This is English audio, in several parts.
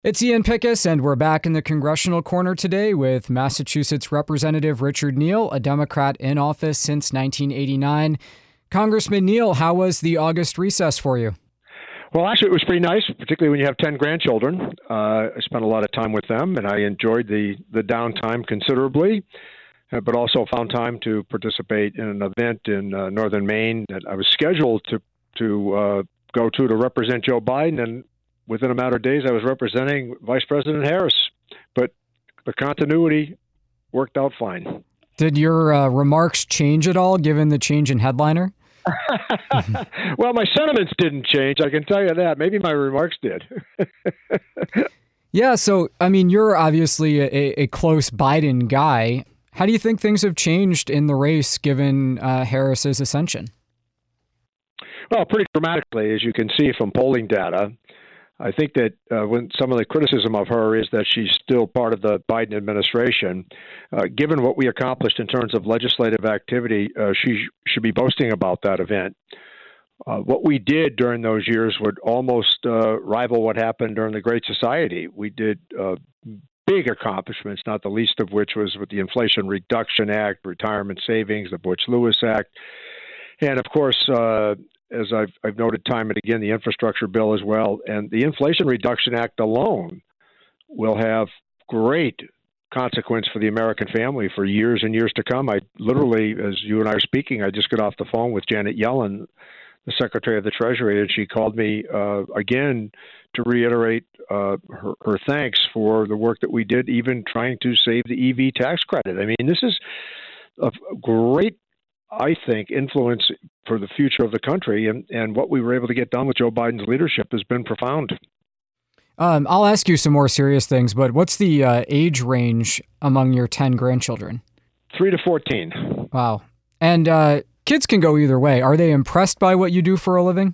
It's Ian Pickus, and we're back in the congressional corner today with Massachusetts Representative Richard Neal, a Democrat in office since 1989. Congressman Neal, how was the August recess for you? Well, actually, it was pretty nice, particularly when you have 10 grandchildren. I spent a lot of time with them, and I enjoyed the downtime considerably, but also found time to participate in an event in northern Maine that I was scheduled to go to represent Joe Biden, and within a matter of days, I was representing Vice President Harris. But the continuity worked out fine. Did your remarks change at all given the change in headliner? Well, my sentiments didn't change, I can tell you that. Maybe my remarks did. Yeah, so, I mean, you're obviously a close Biden guy. How do you think things have changed in the race given Harris's ascension? Well, pretty dramatically, as you can see from polling data. I think that when some of the criticism of her is that she's still part of the Biden administration, given what we accomplished in terms of legislative activity, she should be boasting about that event. What we did during those years would almost rival what happened during the Great Society. We did big accomplishments, not the least of which was with the Inflation Reduction Act, Retirement Savings, the Butch-Lewis Act, and of course, as I've noted time and again, the infrastructure bill as well. And the Inflation Reduction Act alone will have great consequence for the American family for years and years to come. I literally, as you and I are speaking, I just got off the phone with Janet Yellen, the Secretary of the Treasury, and she called me again to reiterate her thanks for the work that we did, even trying to save the EV tax credit. I mean, this is a great, I think, influence for the future of the country, and what we were able to get done with Joe Biden's leadership has been profound. I'll ask you some more serious things, but what's the age range among your 10 grandchildren? 3 to 14. Wow. And kids can go either way. Are they impressed by what you do for a living?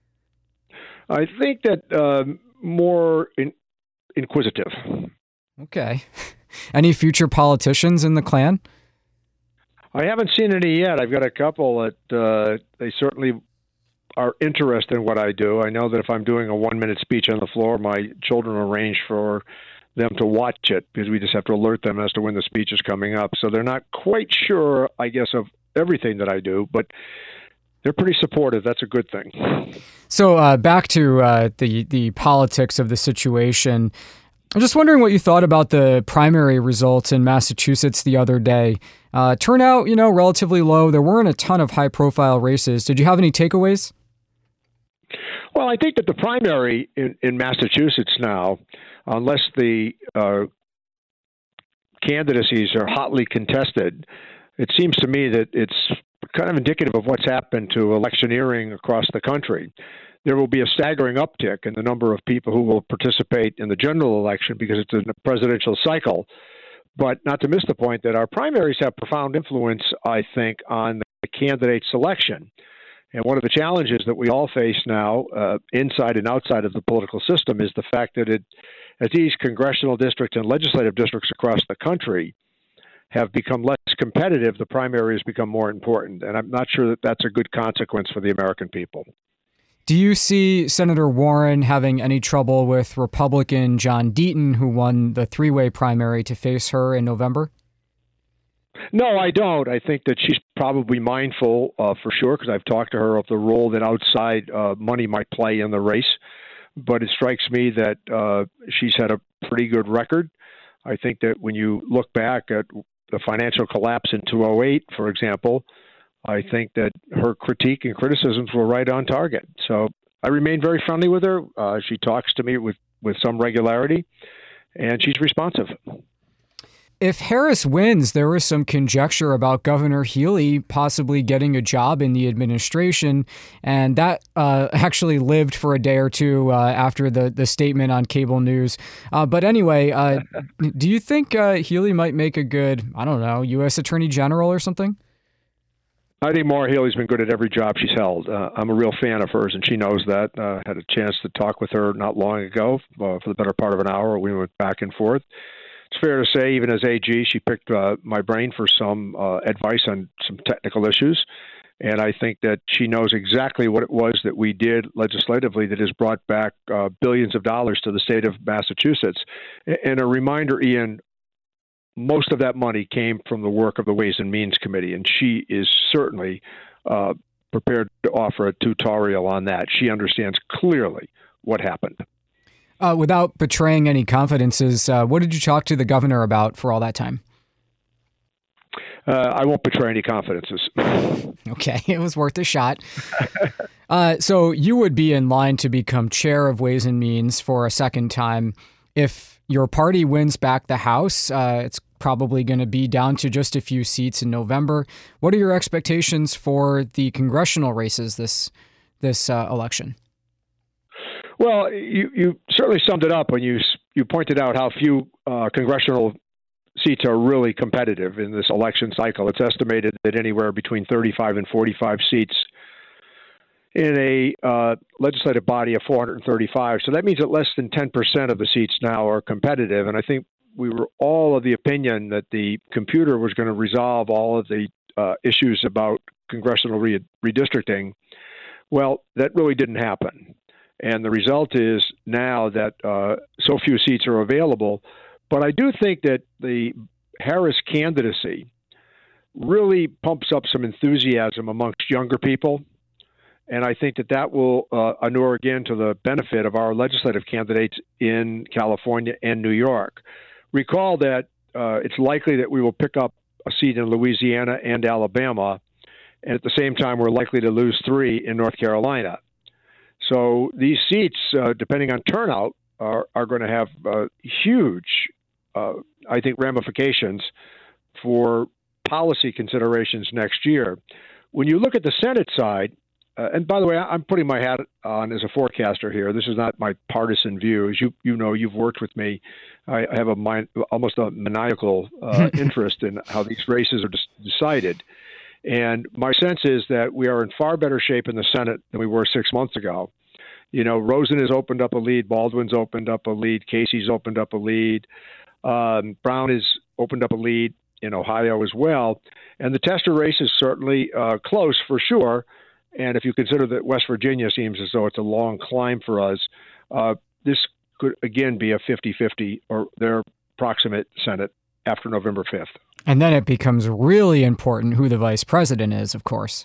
I think that more inquisitive. Okay. Any future politicians in the clan? I haven't seen any yet. I've got a couple that they certainly are interested in what I do. I know that if I'm doing a 1-minute speech on the floor, my children arrange for them to watch it because we just have to alert them as to when the speech is coming up. So they're not quite sure, I guess, of everything that I do, but they're pretty supportive. That's a good thing. So back to the politics of the situation. I'm just wondering what you thought about the primary results in Massachusetts the other day. Turnout, relatively low. There weren't a ton of high-profile races. Did you have any takeaways? Well, I think that the primary in Massachusetts now, unless the candidacies are hotly contested, it seems to me that it's kind of indicative of what's happened to electioneering across the country. There will be a staggering uptick in the number of people who will participate in the general election because it's a presidential cycle. But not to miss the point that our primaries have profound influence, I think, on the candidate selection. And one of the challenges that we all face now, inside and outside of the political system, is the fact that as these congressional districts and legislative districts across the country have become less competitive, the primaries become more important. And I'm not sure that that's a good consequence for the American people. Do you see Senator Warren having any trouble with Republican John Deaton, who won the three-way primary, to face her in November? No, I don't. I think that she's probably mindful, for sure, because I've talked to her of the role that outside money might play in the race. But it strikes me that she's had a pretty good record. I think that when you look back at the financial collapse in 2008, for example, I think that her critique and criticisms were right on target. So I remain very friendly with her. She talks to me with some regularity, and she's responsive. If Harris wins, there was some conjecture about Governor Healey possibly getting a job in the administration, and that actually lived for a day or two after the statement on cable news. But anyway, do you think Healey might make a good, U.S. Attorney General or something? I think Maura Healey's been good at every job she's held. I'm a real fan of hers, and she knows that. Had a chance to talk with her not long ago for the better part of an hour. We went back and forth. It's fair to say, even as AG, she picked my brain for some advice on some technical issues. And I think that she knows exactly what it was that we did legislatively that has brought back billions of dollars to the state of Massachusetts. And a reminder, Ian, most of that money came from the work of the Ways and Means Committee, and she is certainly prepared to offer a tutorial on that. She understands clearly what happened. Without betraying any confidences, what did you talk to the governor about for all that time? I won't betray any confidences. Okay, it was worth a shot. So you would be in line to become chair of Ways and Means for a second time. If your party wins back the House, it's probably going to be down to just a few seats in November. What are your expectations for the congressional races this election? Well, you certainly summed it up when you pointed out how few congressional seats are really competitive in this election cycle. It's estimated that anywhere between 35 and 45 seats in a legislative body of 435. So that means that less than 10% of the seats now are competitive. And I think we were all of the opinion that the computer was going to resolve all of the issues about congressional redistricting. Well, that really didn't happen. And the result is now that so few seats are available. But I do think that the Harris candidacy really pumps up some enthusiasm amongst younger people. And I think that will inure again to the benefit of our legislative candidates in California and New York. Recall that it's likely that we will pick up a seat in Louisiana and Alabama. And at the same time, we're likely to lose 3 in North Carolina. So these seats, depending on turnout, are going to have huge, I think, ramifications for policy considerations next year. When you look at the Senate side, and by the way, I'm putting my hat on as a forecaster here. This is not my partisan view. As you know, you've worked with me. I have almost a maniacal interest in how these races are decided. And my sense is that we are in far better shape in the Senate than we were 6 months ago. You know, Rosen has opened up a lead. Baldwin's opened up a lead. Casey's opened up a lead. Brown has opened up a lead in Ohio as well. And the Tester race is certainly close for sure. And if you consider that West Virginia seems as though it's a long climb for us, this could again be a 50-50 or their proximate Senate after November 5th. And then it becomes really important who the vice president is, of course.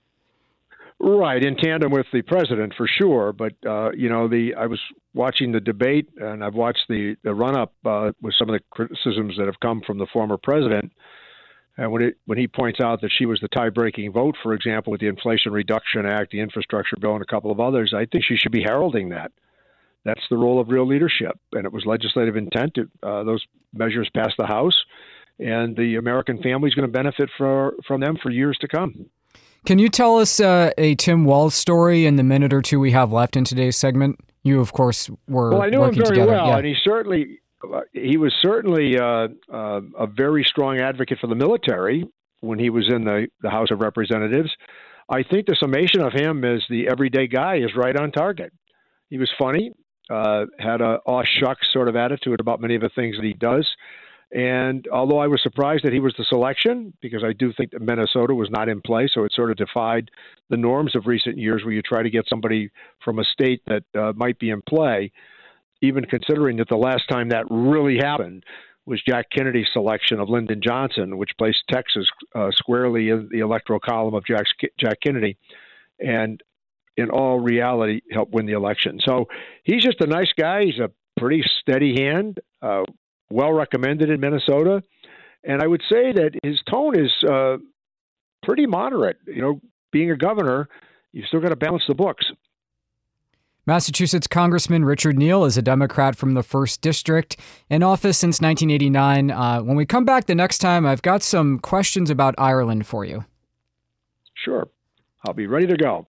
Right, in tandem with the president for sure. But I was watching the debate, and I've watched the run-up with some of the criticisms that have come from the former president. And when he points out that she was the tie-breaking vote, for example, with the Inflation Reduction Act, the infrastructure bill, and a couple of others, I think she should be heralding that. That's the role of real leadership, and it was legislative intent. Those measures passed the House, and the American family is going to benefit from them for years to come. Can you tell us a Tim Walz story in the minute or two we have left in today's segment? You, of course, were well. I knew him very together. well, yeah. And he was certainly a very strong advocate for the military when he was in the House of Representatives. I think the summation of him as the everyday guy is right on target. He was funny, had a aw shucks sort of attitude about many of the things that he does. And although I was surprised that he was the selection, because I do think that Minnesota was not in play, so it sort of defied the norms of recent years where you try to get somebody from a state that might be in play, even considering that the last time that really happened was Jack Kennedy's selection of Lyndon Johnson, which placed Texas squarely in the electoral column of Jack Kennedy, and in all reality helped win the election. So he's just a nice guy. He's a pretty steady hand, well recommended in Minnesota. And I would say that his tone is pretty moderate. You know, being a governor, you've still got to balance the books. Massachusetts Congressman Richard Neal is a Democrat from the 1st District, in office since 1989. When we come back the next time, I've got some questions about Ireland for you. Sure. I'll be ready to go.